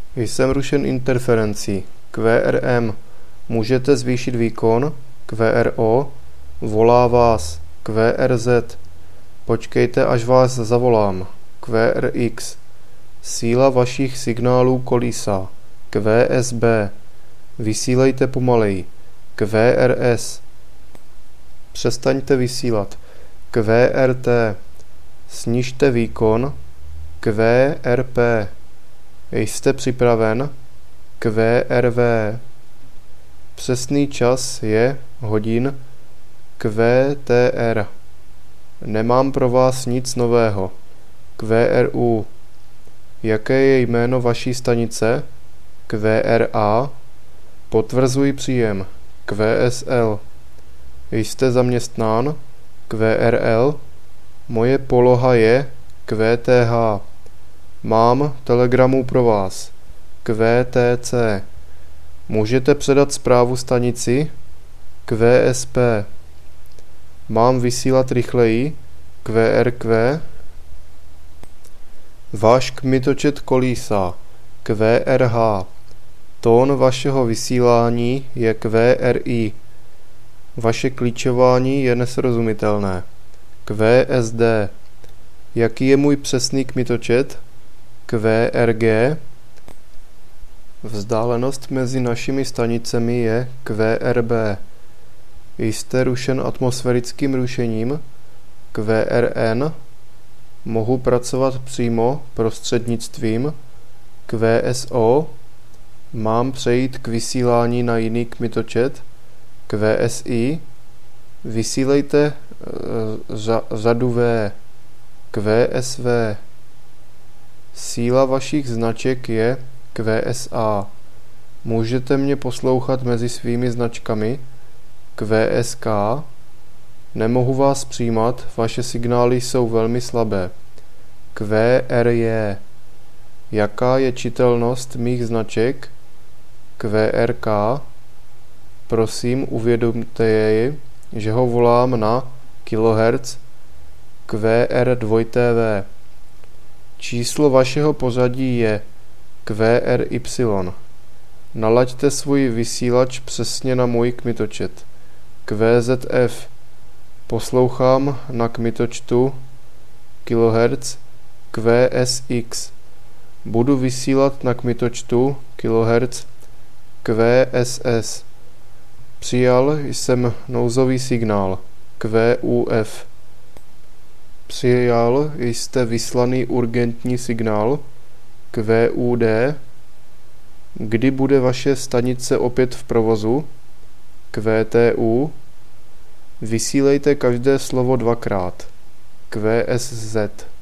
Jsem rušen interferencí. QRM. Můžete zvýšit výkon. QRO. Volá vás. QRZ. Počkejte, až vás zavolám. QRX. Síla vašich signálů kolísá. QSB. Vysílejte pomalej. QRS. Přestaňte vysílat. QRT. Snižte výkon. QRP. Jste připraven? QRV. Přesný čas je hodin. QTR. Nemám pro vás nic nového. QRU. Jaké je jméno vaší stanice? QRA. Potvrzuji příjem. QSL. Jste zaměstnán? QRL. Moje poloha je QTH. Mám telegramu pro vás. QTC. Můžete předat zprávu stanici? QSP. Mám vysílat rychleji? QRQ. Váš kmitočet kolísá. QRH. Tón vašeho vysílání je QRI. Vaše klíčování je nesrozumitelné. QSD. Jaký je můj přesný kmitočet? QRG. Vzdálenost mezi našimi stanicemi je QRB. Jste rušen atmosférickým rušením? QRN. Mohu pracovat přímo prostřednictvím? QSO. Mám přejít k vysílání na jiný kmitočet? QSI. Vysílejte řadu V. QSV. Síla vašich značek je QSA. Můžete mě poslouchat mezi svými značkami? QSK. Nemohu vás přijímat, vaše signály jsou velmi slabé. QRJ. Jaká je čitelnost mých značek? QRK. Prosím, uvědomte jej, že ho volám na kHz. QR2TV. Číslo vašeho pořadí je QRY. Nalaďte svůj vysílač přesně na můj kmitočet. QZF. Poslouchám na kmitočtu kHz QSX. Budu vysílat na kmitočtu kHz QSS. Přijal jsem nouzový signál QUF. Přijal jste vyslaný urgentní signál QUD. Kdy bude vaše stanice opět v provozu? QTU. Vysílejte každé slovo dvakrát. QSZ.